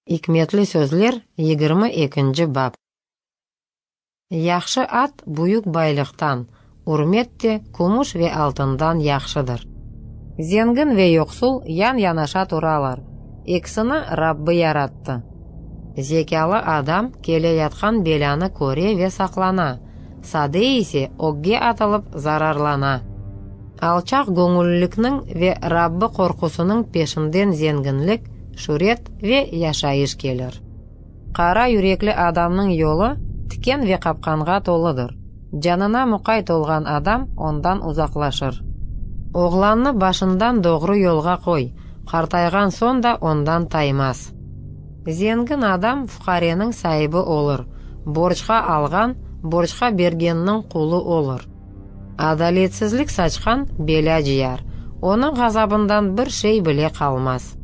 Икметлі сөзлер 22 бап. Яхшы ат буюк байлықтан, урметте кумуш ве алтындан яхшыдыр. Зенгін ве йоқсул ян-янаша туралар. Иксіні Раббы яратты. Зекялы адам келе ятқан беляны көре ве сақлана. Сады есе огге атылып зарарлана. Алчақ көңіллікнің ве Раббы қорқусының пешінден зенгінлік, шурет ве яшайыш келір. Қара юреклі адамның yolu тікен ве қапқанға толыдыр. Жанына мұқай толған адам ондан ұзақлашыр. Оғланны башындан doğru yolға қой, қартайған сонда ондан таймас. Зенгін адам фуқаренің сайыбы олыр. Борчқа алған, борчқа бергеннің құлы олыр. Адалетсізлік сачқан беля жияр. Оның ғазабындан бір шей біле қалмас.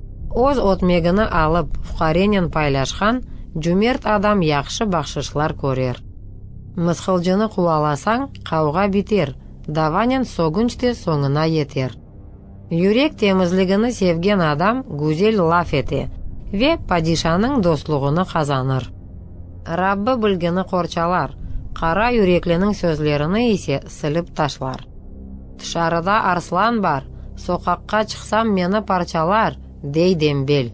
Оз отмегіні алып, фуқаренен пайлашқан, жүмерт адам яқшы бақшышлар көрер. Мысқылжыны қуаласаң, қауға битер, даванен согынчте соңына етер. Юрек темізлігіні sevген адам гүзел лаф ете, ве падишаның достлығыны қазаныр. Раббы білгіні қорчалар, қара юрекленің сөзлеріні есе сіліп ташлар. Тышарыда арслан бар, соқаққа чықсам мені парчалар, дей дембел.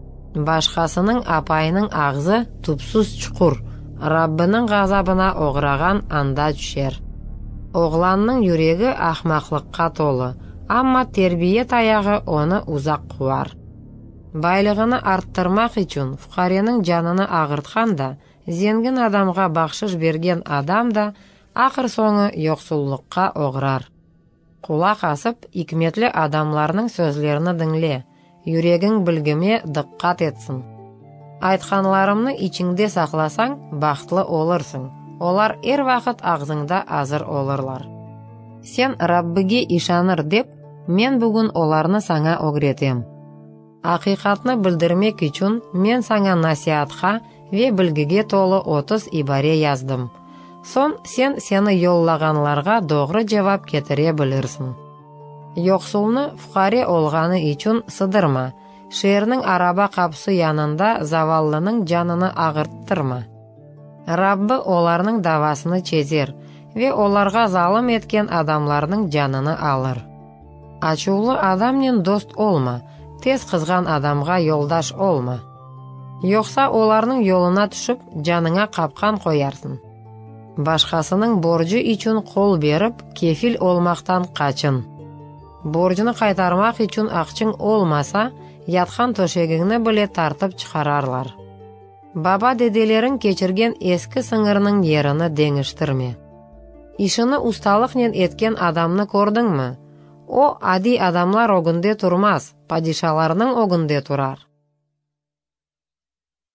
Башқасының апайының ағзы тупсыз чұқыр, Раббының ғазабына оғыраған анда түшер. Оғланның юрегі ақмақлыққа толы, амма тербие таяғы оны ұзақ қуар. Байлығыны арттырмақ үшін фуқаренің жаныны ағыртқанда, зенгін адамға бақшыш берген адам да ақыр соңы йоқсуллыққа оғырар. Құлақ асып, икметлі адамларының сөзлеріні діңле, юрегің білгіме дыққат етсін. Айтқанларымны ичіңде сақласаң, бақытлы олырсың. Олар ер вақыт ағзыңда азыр олырлар. Сен Раббыге ишаныр деп, мен бүгін оларны саңа огретем. Ақиқатны білдірмек үшін мен саңа насиатқа ве білгіге толы 30 ибаре яздым. Сон сені yolлағанларға doğru жавап кетіре білірсін. Йоқсулны фуқаре олғаны үшін сыдырма. Шерінің араба қапсы янында заваллының жаныны ағырттырма. Раббы оларның давасыны чезер ве оларға залым еткен адамларның жаныны алыр. Ачулы адамнен дост олма, тез қызған адамға yolдаш олма. Йоқса оларның yolына түшіп, жаныңа қапқан қоярсың. Башқасының боржы үшін қол беріп, кефил олмақтан қачын. Боржыны қайтармақ үшін ақчың олмаса, ятқан төшегіңні біле тартып шығарарлар. Баба деделерің кечірген ескі сыңырының еріні деңіштірме. Ишіні ұсталықнен еткен адамны көрдің мі? О, ади адамлар огынде тұрмас, падишаларының огынде тұрар.